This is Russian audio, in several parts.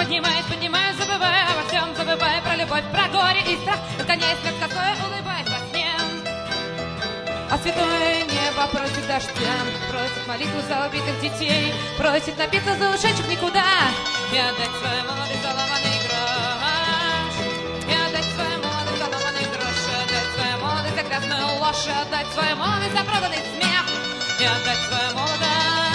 поднимаюсь, поднимаюсь, забывая обо всем, забывая про любовь, про горе и страх. Наконец, как тоской, улыбаясь во сне. А святое небо просит дождя, просит молитву за убитых детей, просит напиться за ушедших никуда и отдать свой молодой заломанный грош. И отдать свой молодой заломанный грош, отдать свою молодость за грязную ложь, отдать свою молодость за проданный смех и отдать свою молодость.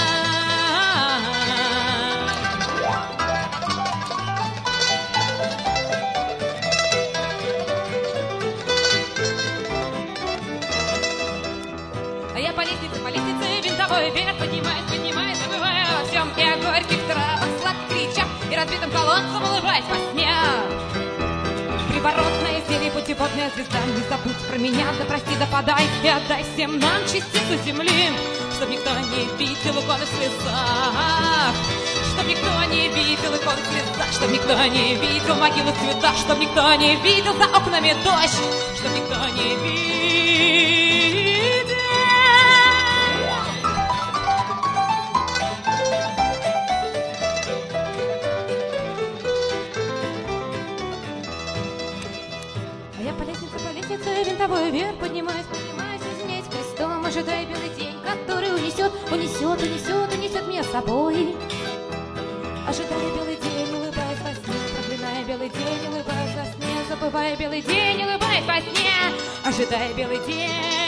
А я по лестнице винтовой вверх поднимаюсь, поднимаюсь, забывая во всем и о горьких травах, сладких кричах и разбитым колодцем улыбаясь во сне. Приворотная зелье, путеводная звезда, не забудь про меня, да прости, да подай и отдай всем нам частицу земли, чтоб никто не видел иконы в слезах, чтоб никто не видел иконы в слезах, чтоб никто не видел могилы в цветах, чтоб никто не видел за окнами дождь, чтоб никто не видел. По лестнице винтовой вверх поднимаюсь, поднимаюсь, извиняюсь крестом, ожидая белый день, который унесет, унесет, унесет, унесет меня с собой. Ожидая белый день, улыбаясь во сне, проклиная белый день, улыбаясь во сне, забывая белый день, улыбаясь во сне, ожидая белый день.